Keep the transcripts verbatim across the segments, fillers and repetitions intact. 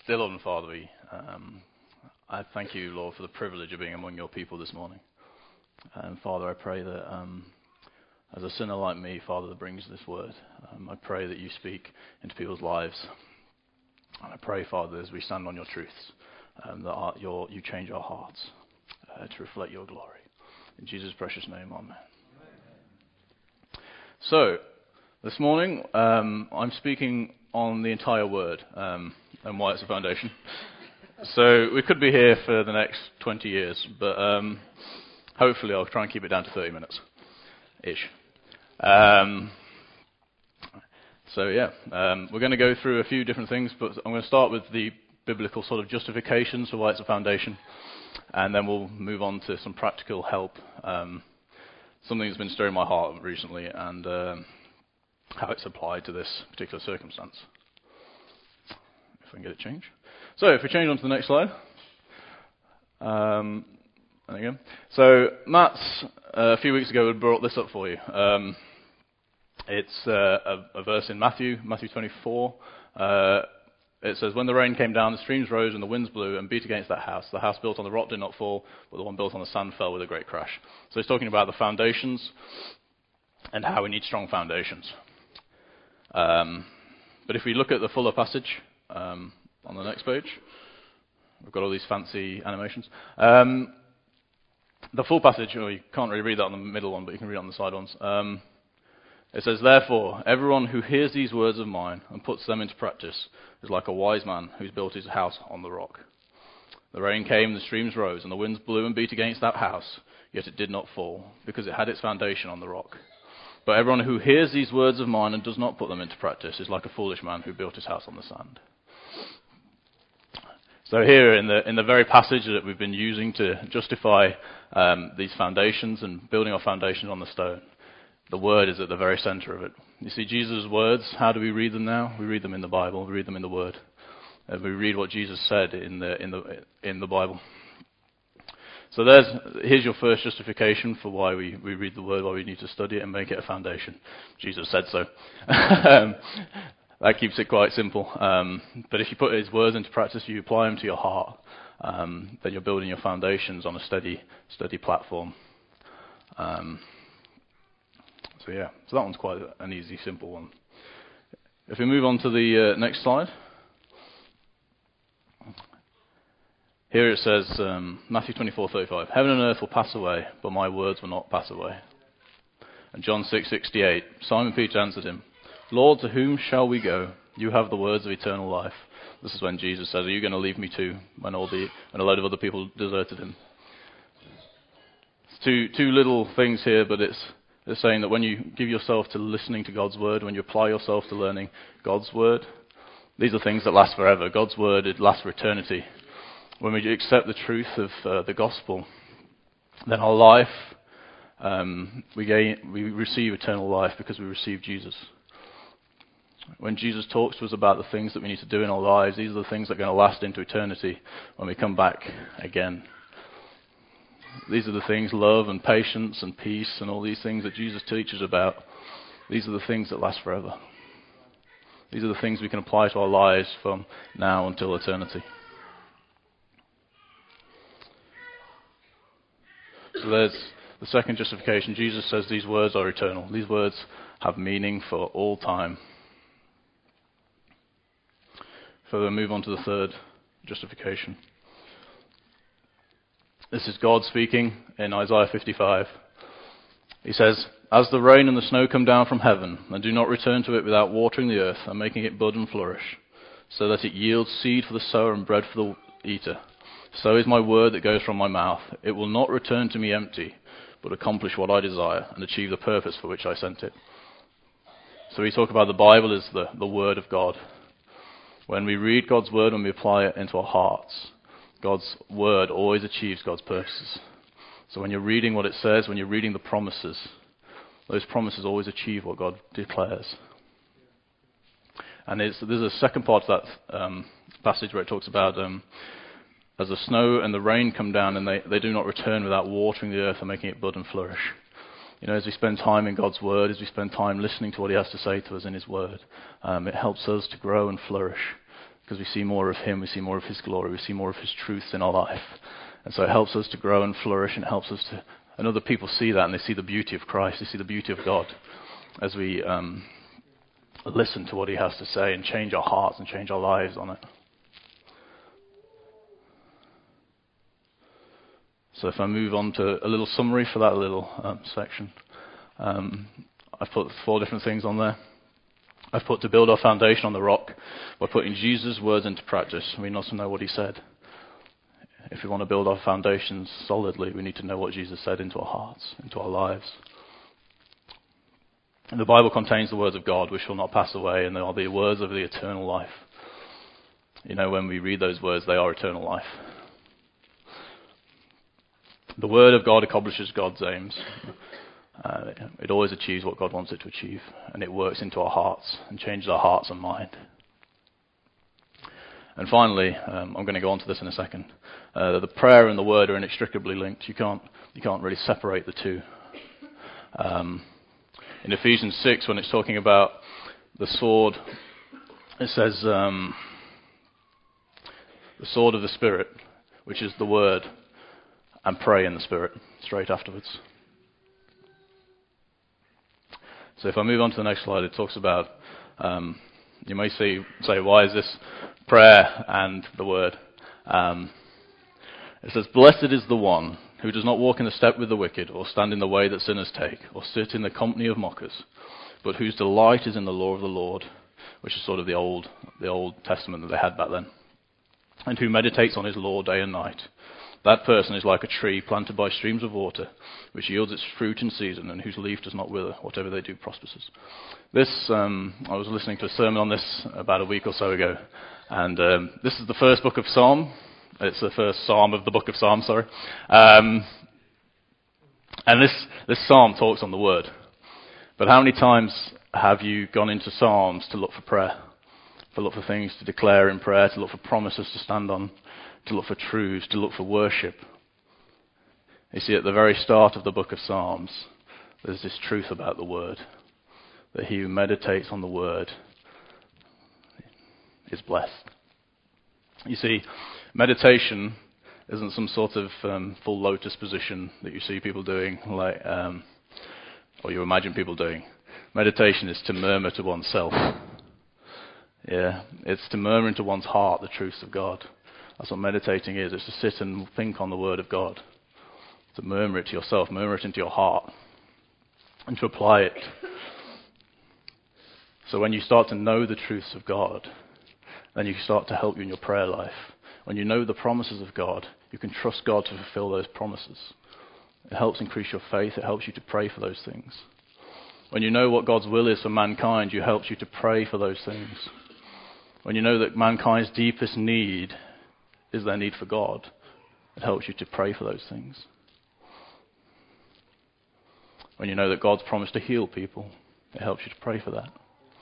Dear Lord and Father, we, um, I thank you, Lord, for the privilege of being among your people this morning. And Father, I pray that um, as a sinner like me, Father, that brings this word, um, I pray that you speak into people's lives. And I pray, Father, as we stand on your truths, um, that our, your, you change our hearts uh, to reflect your glory. In Jesus' precious name, amen. So, this morning, um, I'm speaking on the entire word um, and why it's a foundation. So, we could be here for the next twenty years, but um, hopefully I'll try and keep it down to thirty minutes-ish. Um, so, yeah, um, we're going to go through a few different things, but I'm going to start with the biblical sort of justifications for why it's a foundation, and then we'll move on to some practical help, um, something that's been stirring my heart recently, and um, how it's applied to this particular circumstance. If I can get it changed. So if we change on to the next slide. Um, there you go. So Matt's uh, a few weeks ago had brought this up for you. Um, it's uh, a, a verse in Matthew, Matthew twenty-four. Uh, it says, when the rain came down, the streams rose and the winds blew and beat against that house. The house built on the rock did not fall, but the one built on the sand fell with a great crash. So he's talking about the foundations and how we need strong foundations. Um, but if we look at the fuller passage um, on the next page, we've got all these fancy animations. Um, the full passage, well, you can't really read that on the middle one, but you can read it on the side ones. Um, it says, therefore, everyone who hears these words of mine and puts them into practice is like a wise man who's built his house on the rock. The rain came, the streams rose, and the winds blew and beat against that house, yet it did not fall, because it had its foundation on the rock. But everyone who hears these words of mine and does not put them into practice is like a foolish man who built his house on the sand. So here in the in the very passage that we've been using to justify um, these foundations and building our foundation on the stone, the word is at the very center of it. You see, Jesus' words, how do we read them now? We read them in the Bible. We read them in the Word. And we read what Jesus said in the in the in the Bible. So there's, here's your first justification for why we, we read the Word, why we need to study it and make it a foundation. Jesus said so. um, that keeps it quite simple. Um, but if you put His words into practice, you apply them to your heart, um, then you're building your foundations on a steady, steady platform. Um, so yeah, so that one's quite an easy, simple one. If we move on to the uh, next slide. Here it says, um, Matthew twenty-four thirty-five, heaven and earth will pass away, but my words will not pass away. And John six sixty-eight, Simon Peter answered him, Lord, to whom shall we go? You have the words of eternal life. This is when Jesus says, are you going to leave me too? When all the when a load of other people deserted him. It's two two little things here, but it's it's saying that when you give yourself to listening to God's word, when you apply yourself to learning God's word, these are things that last forever. God's word, it lasts for eternity. When we accept the truth of uh, the gospel, then our life, um, we gain, we receive eternal life because we receive Jesus. When Jesus talks to us about the things that we need to do in our lives, these are the things that are going to last into eternity when we come back again. These are the things, love and patience and peace and all these things that Jesus teaches about. These are the things that last forever. These are the things we can apply to our lives from now until eternity. So there's the second justification. Jesus says these words are eternal. These words have meaning for all time. So we'll move on to the third justification. This is God speaking in Isaiah fifty-five. He says, as the rain and the snow come down from heaven, and do not return to it without watering the earth and making it bud and flourish, so that it yields seed for the sower and bread for the eater, so is my word that goes from my mouth. It will not return to me empty, but accomplish what I desire and achieve the purpose for which I sent it. So we talk about the Bible as the, the word of God. When we read God's word, when we apply it into our hearts, God's word always achieves God's purposes. So when you're reading what it says, when you're reading the promises, those promises always achieve what God declares. And there's, there's a second part of that um, passage where it talks about um, as the snow and the rain come down and they, they do not return without watering the earth and making it bud and flourish. You know, as we spend time in God's word, as we spend time listening to what he has to say to us in his word, um, it helps us to grow and flourish, because we see more of him, we see more of his glory, we see more of his truths in our life. And so it helps us to grow and flourish, and it helps us to, and other people see that, and they see the beauty of Christ, they see the beauty of God as we um, listen to what he has to say and change our hearts and change our lives on it. So if I move on to a little summary for that little um, section, um, I've put four different things on there. I've put to build our foundation on the rock by putting Jesus' words into practice. We must know what he said. If we want to build our foundations solidly, we need to know what Jesus said into our hearts, into our lives. And the Bible contains the words of God, which will not pass away, and they are the words of the eternal life. You know, when we read those words, they are eternal life. The word of God accomplishes God's aims. Uh, it always achieves what God wants it to achieve, and it works into our hearts and changes our hearts and mind. And finally, um, I'm going to go on to this in a second. Uh, the prayer and the word are inextricably linked. You can't you can't really separate the two. Um, in Ephesians six, when it's talking about the sword, it says um, the sword of the Spirit, which is the word, and pray in the Spirit straight afterwards. So if I move on to the next slide, it talks about, um, you may see, say, why is this prayer and the word? Um, it says, blessed is the one who does not walk in the step with the wicked, or stand in the way that sinners take, or sit in the company of mockers, but whose delight is in the law of the Lord, which is sort of the old, the Old Testament that they had back then, and who meditates on his law day and night. That person is like a tree planted by streams of water, which yields its fruit in season, and whose leaf does not wither. Whatever they do prospers. This, um, I was listening to a sermon on this about a week or so ago, and um, this is the first book of Psalm. It's the first psalm of the book of Psalm, sorry. Um, and this, this psalm talks on the word. But how many times have you gone into psalms to look for prayer, to look for things to declare in prayer, to look for promises to stand on, to look for truths, to look for worship? You see, at the very start of the book of Psalms, there's this truth about the word, that he who meditates on the word is blessed. You see, meditation isn't some sort of um, full lotus position that you see people doing, like, um, or you imagine people doing. Meditation is to murmur to oneself. Yeah, it's to murmur into one's heart the truths of God. That's what meditating is. It's to sit and think on the word of God. To murmur it to yourself, murmur it into your heart, and to apply it. So when you start to know the truths of God, then you start to help you in your prayer life. When you know the promises of God, you can trust God to fulfill those promises. It helps increase your faith. It helps you to pray for those things. When you know what God's will is for mankind, it helps you to pray for those things. When you know that mankind's deepest need is their need for God, it helps you to pray for those things. When you know that God's promised to heal people, it helps you to pray for that.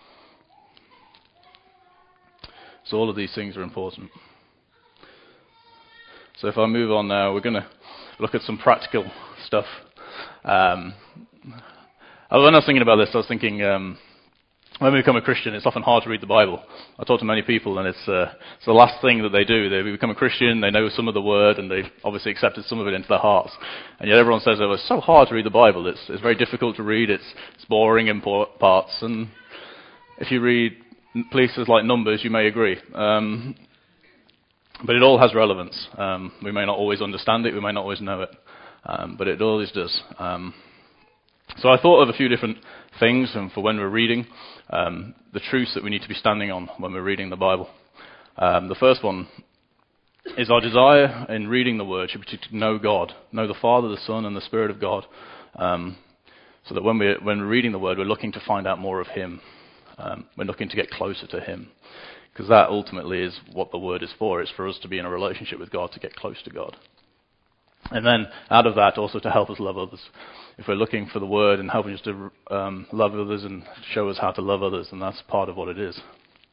So all of these things are important. So if I move on now, we're going to look at some practical stuff. Um, when I was thinking about this, I was thinking, um, when we become a Christian, it's often hard to read the Bible. I talk to many people, and it's, uh, it's the last thing that they do. They become a Christian, they know some of the word, and they've obviously accepted some of it into their hearts. And yet everyone says, oh, it's so hard to read the Bible. It's, it's very difficult to read. It's, it's boring in parts. And if you read places like Numbers, you may agree. Um, but it all has relevance. Um, we may not always understand it. We may not always know it. Um, but it always does. Um, so I thought of a few different things and for when we're reading, um, the truths that we need to be standing on when we're reading the Bible. Um, the first one is our desire in reading the Word should be to know God, know the Father, the Son, and the Spirit of God, um, so that when we're, when we're reading the Word, we're looking to find out more of Him. Um, we're looking to get closer to Him, because that ultimately is what the Word is for. It's for us to be in a relationship with God, to get close to God. And then out of that, also to help us love others. If we're looking for the Word and helping us to um, love others and show us how to love others, then that's part of what it is.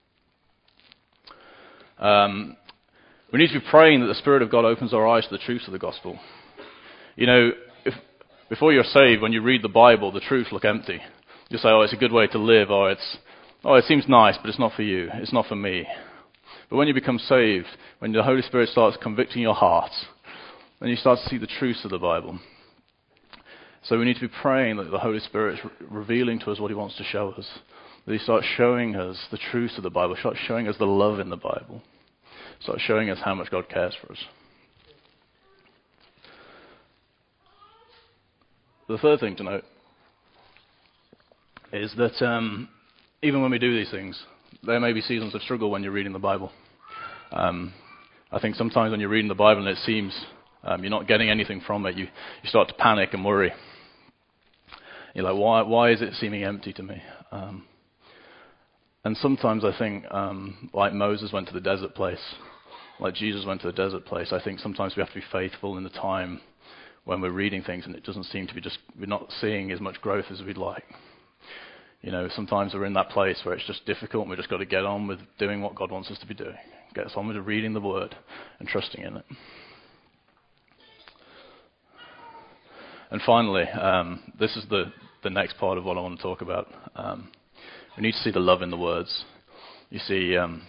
Um, we need to be praying that the Spirit of God opens our eyes to the truths of the gospel. You know, if, before you're saved, when you read the Bible, the truths look empty. You say, oh, it's a good way to live, or it's, oh, it seems nice, but it's not for you. It's not for me. But when you become saved, when the Holy Spirit starts convicting your heart, then you start to see the truths of the Bible. So we need to be praying that the Holy Spirit is re- revealing to us what he wants to show us. That he starts showing us the truths of the Bible, starts showing us the love in the Bible, starts showing us how much God cares for us. The third thing to note is that um, even when we do these things, there may be seasons of struggle when you're reading the Bible. Um, I think sometimes when you're reading the Bible and it seems um, you're not getting anything from it, you, you start to panic and worry. You're like, why, why is it seeming empty to me? Um, and sometimes I think, um, like Moses went to the desert place, like Jesus went to the desert place, I think sometimes we have to be faithful in the time when we're reading things and it doesn't seem to be just, we're not seeing as much growth as we'd like. You know, sometimes we're in that place where it's just difficult and we've just got to get on with doing what God wants us to be doing. Get us on with reading the Word and trusting in it. And finally, um, this is the, the next part of what I want to talk about. Um, we need to see the love in the words. You see, um,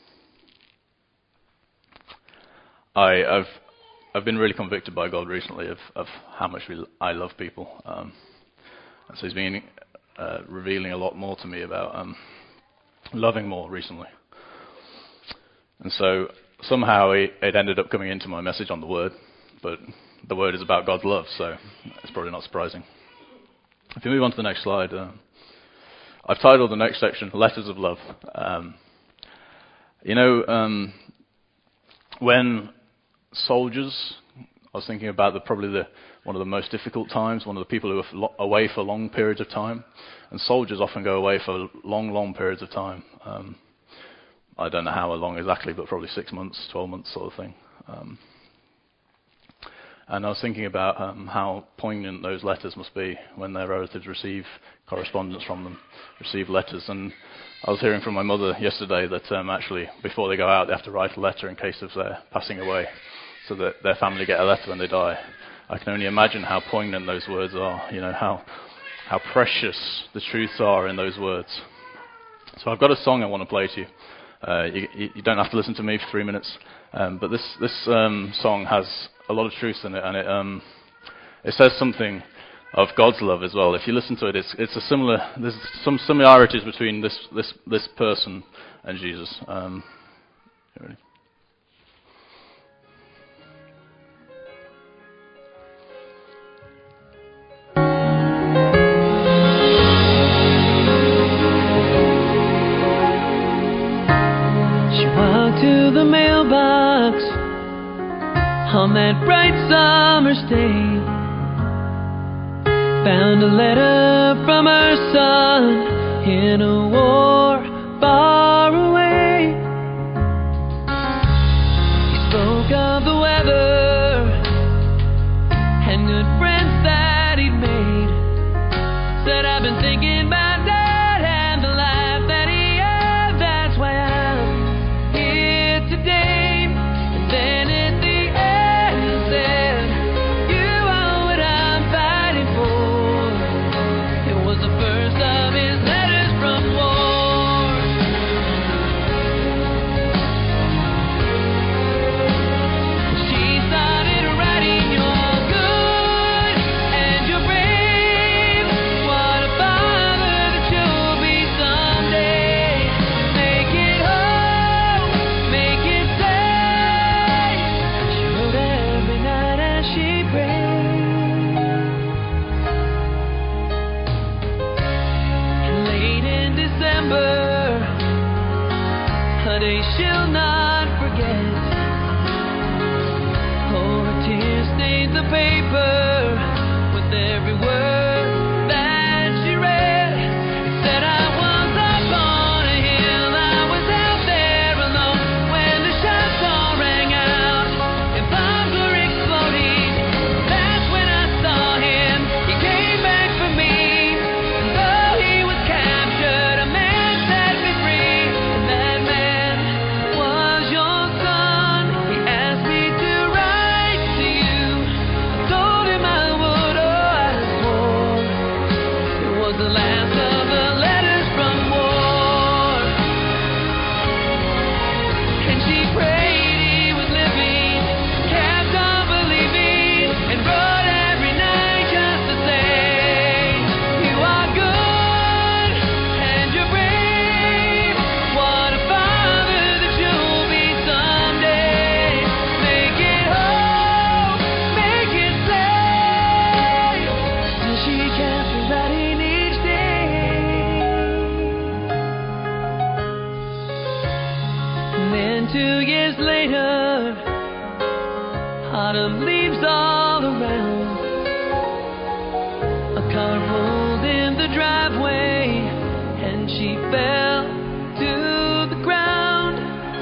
I, I've I've been really convicted by God recently of, of how much we, I love people. Um, and so he's been uh, revealing a lot more to me about um, loving more recently. And so somehow it, it ended up coming into my message on the Word, but the Word is about God's love, so it's probably not surprising. If you move on to the next slide, uh, I've titled the next section, Letters of Love. Um, you know, um, when soldiers, I was thinking about the, probably the, one of the most difficult times, one of the people who are lo- away for long periods of time, and soldiers often go away for long, long periods of time. Um, I don't know how long exactly, but probably six months, twelve months sort of thing. Um, and I was thinking about um, how poignant those letters must be when their relatives receive correspondence from them, receive letters. And I was hearing from my mother yesterday that um, actually before they go out they have to write a letter in case of their passing away, so that their family get a letter when they die. I can only imagine how poignant those words are, you know, how how precious the truths are in those words. So I've got a song I want to play to you. Uh, you, you don't have to listen to me for three minutes, um, but this this um, song has a lot of truth in it, and it um, it says something of God's love as well. If you listen to it, it's it's a similar. There's some similarities between this this this person and Jesus. Um, you ready? To the mailbox on that bright summer's day, found a letter from her son in a war far away. He spoke of the weather and good friends that he'd made. Said, I've been thinking about Dad and the life that he had. That's why I'm today. And then at the end he said, you are what I'm fighting for. It was the first of his letters from war. She started writing, you're good and you're brave. What a father that you'll be someday. Make it home, make it safe. She wrote every night as she prayed. And late in December, a day she'll not forget. Oh, her tears stained the paper with every word that she read. It said, I was up on a hill, I was out there alone when the shots all rang out and bombs were exploding. That's when I saw him. He came back for me, and though he was captured, a man set me free. And that man was your son. He asked me to write to you. I told him I would. Oh, I then two years later, autumn leaves all around. A car pulled in the driveway and she fell to the ground.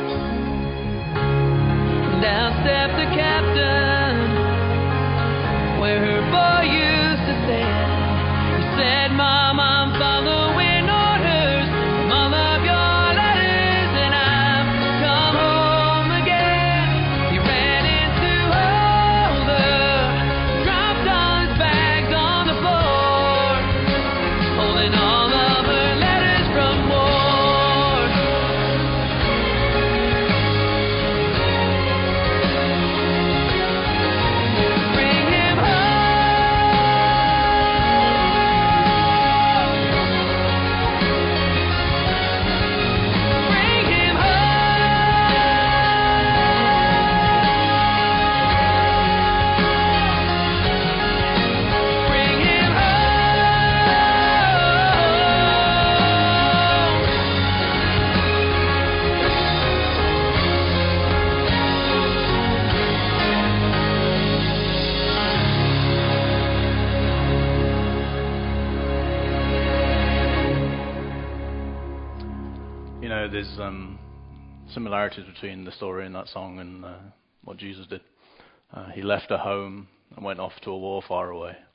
Down stepped the captain where her boy used to stand. He said, Mom, I'm following orders from all of your letters, and I've come home again. He ran into her, dropped all his bags on the floor, holding all of her letters from war. Bring him home. Bring him home. Bring him You know, there's um, similarities between the story in that song and uh, what Jesus did. Uh, he left a home and went off to a war far away.